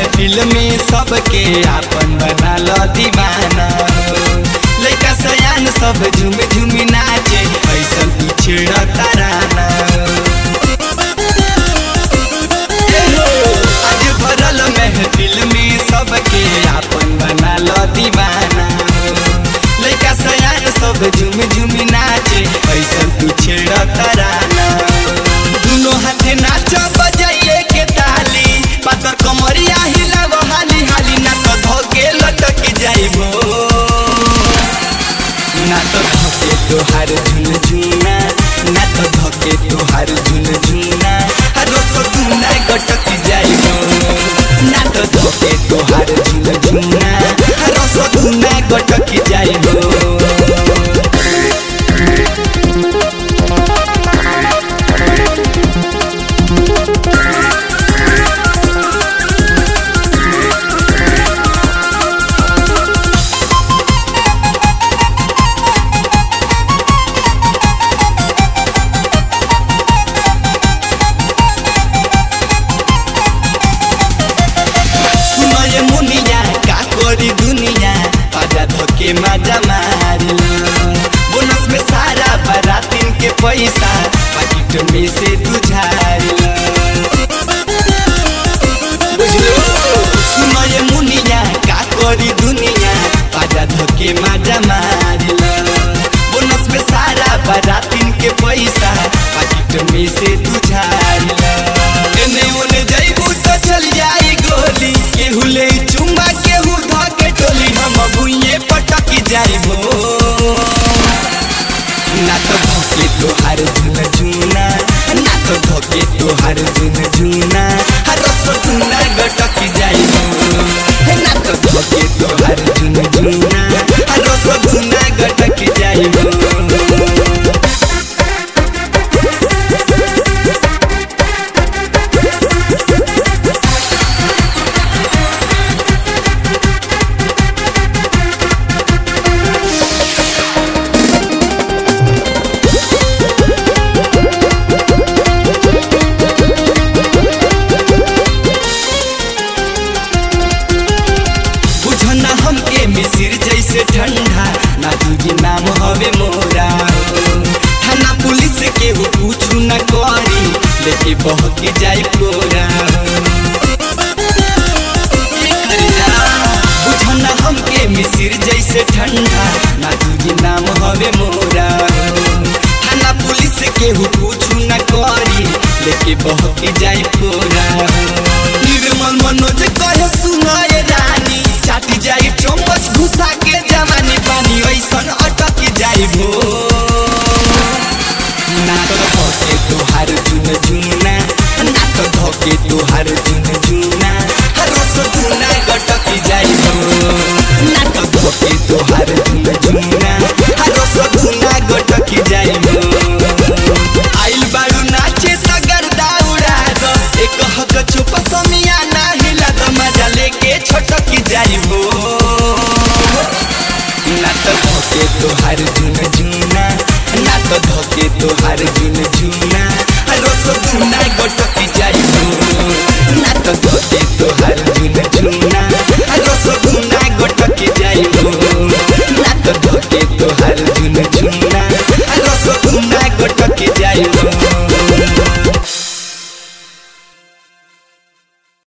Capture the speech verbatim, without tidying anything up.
महफिल में सबके आपन बना लो दीवाना। लइका सयान सब झूम झूम नाचे ऐसन पिछड़ा तराना। आज भरल महफिल में सबके आपन बना लो दीवाना। लइका सयान सब झूम झूम नाचे ऐसन पिछड़ा तराना। दोनों हाथे नाचो बजाइए के ताली, पातर कमरिया हिलावो हाली हाली, ना तो धोके लटक जाइबो, ना तो धोके तोहार झुनझुना, ना तो धोके तोहार झुनझुना, रसगुल्ला गटक जाइबो, ना तो धोके तोहार झुनझुना, रसगुल्ला गटक जाइबो। दुनिया आजा धोके मजा मारिला, बोनस में सारा बारातिन के पैसा पाकिट में से तू झारिला। सुनो ये मुनिया का करी दुनिया आजा धोके मजा मारिला, बोनस में सारा बारातिन के पैसा पाकिट में से तू झारिला। एने ओने जाइबू तो चल जाई गोली, केहू ले चुम्मा केहू धके टोली, हम भुइये पटक जाइबो, ना तो धोके तोहार झुनझुना, ना तो धोके तोहार झुनझुना, रसगुल्ला गटक जाइबो, ना तो धोके तोहार झुनझुना, रसगुल्ला गटक जाइबो। मिसिर जैसे ठंडा ना तुझी नाम हवे मोरा, थाना पुलिस के वो पूछू न करी लेके बहक जाई कोरा। बुझना हमके मिसिर जैसे ठंडा ना तुझी नाम हवे मोरा, थाना पुलिस के वो पूछू न करी लेके बहक जाई कोरा। निर्मल मनोज कहे सुनाए रानी, चाटी जाई चम्मच घुसा के जवानी पानी ऐसन अटक जाइबो, ना तो धोके तोहार झुनझुना, ना तो धोके तोहार झुनझुना।